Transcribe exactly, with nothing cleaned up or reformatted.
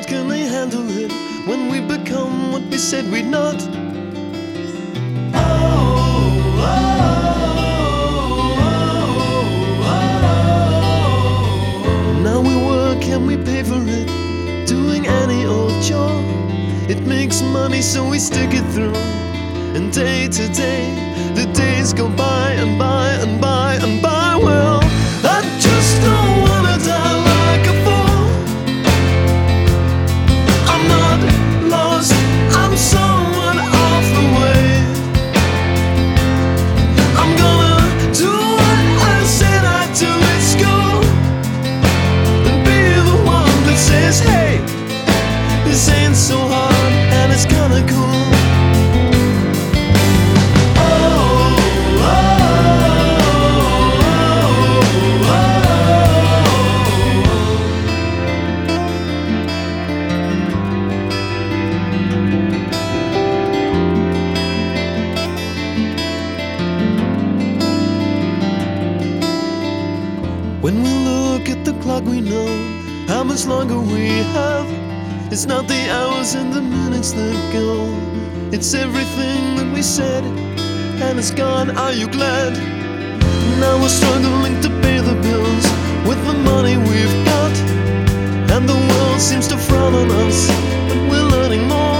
what can they handle it when we become what we said we'd not? Oh, oh, oh, oh. Now we work and we pay for it, doing any old job. It makes money so we stick it through. And day to day, the days go by and by and by and by. Well, I just don't wanna die like a fool. I'm not lost, I'm somewhat off the way. I'm gonna do what I said I'd do at school, and be the one that says, hey, this ain't so hard and it's kinda cool. When we look at the clock, we know how much longer we have. It's not the hours and the minutes that go, it's everything that we said, and it's gone. Are you glad? Now we're struggling to pay the bills with the money we've got, and the world seems to frown on us, but we're learning more.